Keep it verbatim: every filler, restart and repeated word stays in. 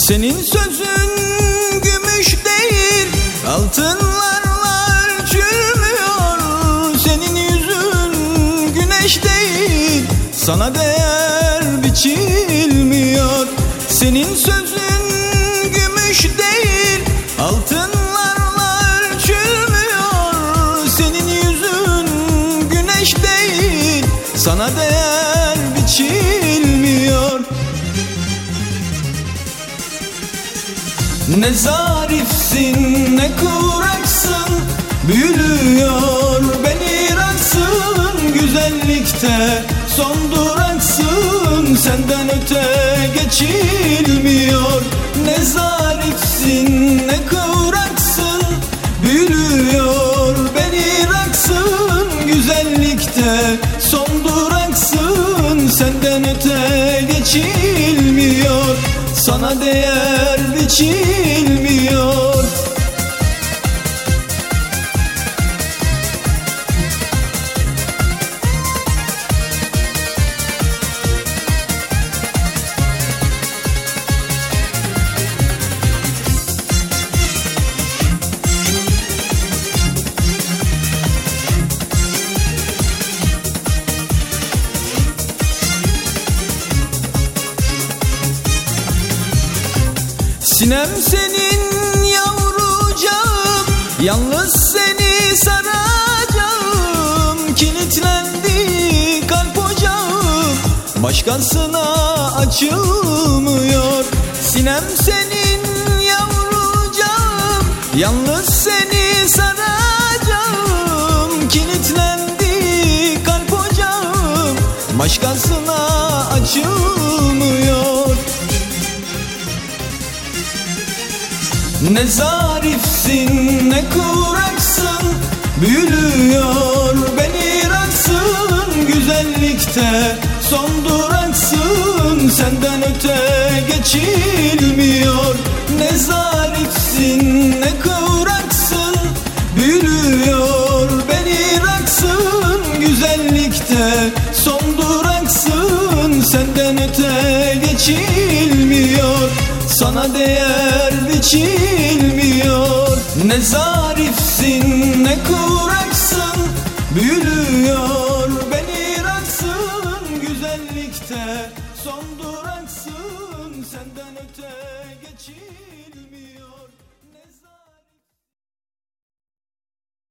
Senin sözün gümüş değil, altınlarla ölçülmüyor. Senin yüzün güneş değil, sana değer biçilmiyor. Senin sözün gümüş değil, altınlarla ölçülmüyor. Senin yüzün güneş değil, sana değer biçilmiyor. Ne zarifsin ne kıvraksın, büyülüyor beni raksın. Güzellikte son duraksın, senden öte geçilmiyor. Ne zarifsin ne kıvraksın, büyülüyor beni raksın. Güzellikte son duraksın, senden öte geçilmiyor. Sana değer biçilmiyor. Sinem senin yavrucağım, yalnız seni saracağım. Kilitlendi kalp ocağım, başkasına açılmıyor. Sinem senin yavrucağım, yalnız seni saracağım. Kilitlendi kalp ocağım, başkasına açılmıyor. Ne zarifsin ne kıvraksın, büyülüyor beni raksın. Güzellikte son duraksın, senden öte geçilmiyor. Ne zarifsin ne kıvraksın, büyülüyor beni raksın. Güzellikte son duraksın, senden öte geçilmiyor. Sana değer biçilmiyor. Ne zarifsin ne kıvraksın, büyülüyor beni raksın. Güzellikte son duraksın, senden öte geçilmiyor.